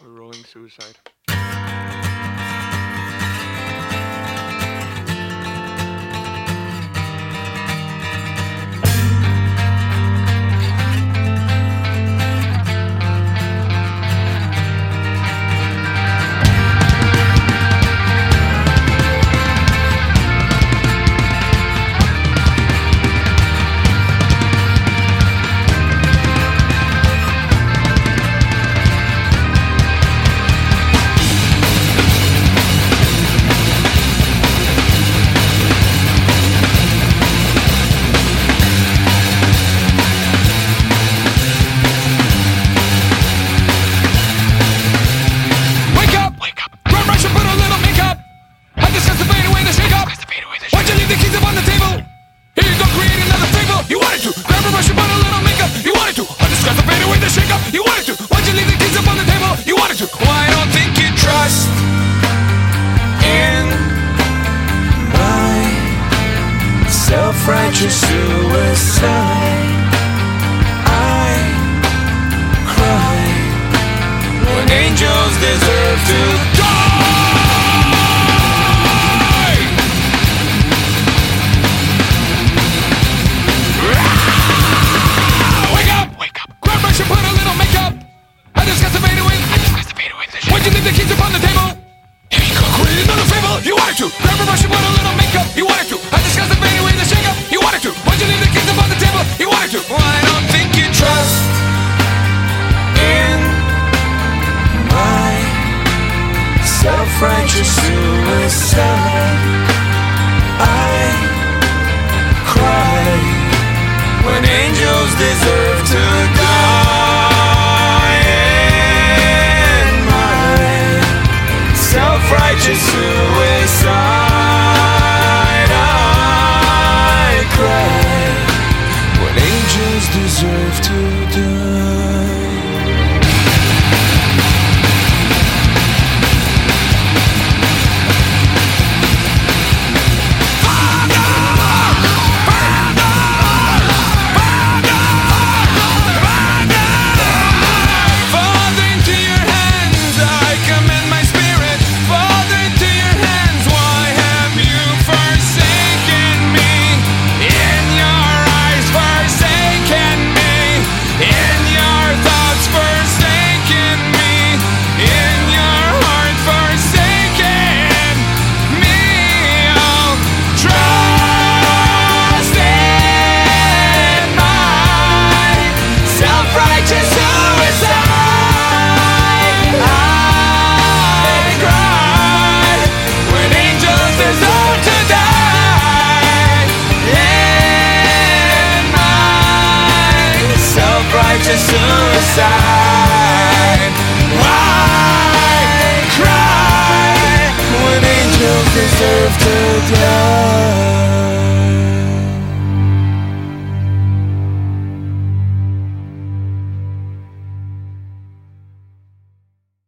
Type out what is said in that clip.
We're rolling suicide. Self-righteous suicide. I cry when angels deserve to die. Wake up! Wake up! Grab brush and put a little makeup. I discuss the fade away. Why'd you leave the keys upon the table? Here you go, create another fable. You wanted to. Grab a brush and put a little makeup. You wanted to. I discuss the fade away. You wanted to. Why'd you leave the keys upon the table? You wanted to. Well, I don't think you trust in my self-righteous suicide. I cry when angels deserve to die. In my self-righteous suicide. Deserve to die. Father, into your hands I commend my spirit. Father, into your hands, why have you forsaken me? In your eyes forsaken me. In your thoughts forsaken me. In your heart forsaken me. Oh, trust in my self-righteous suicide. I cry when angels deserve to die. In my self-righteous suicide.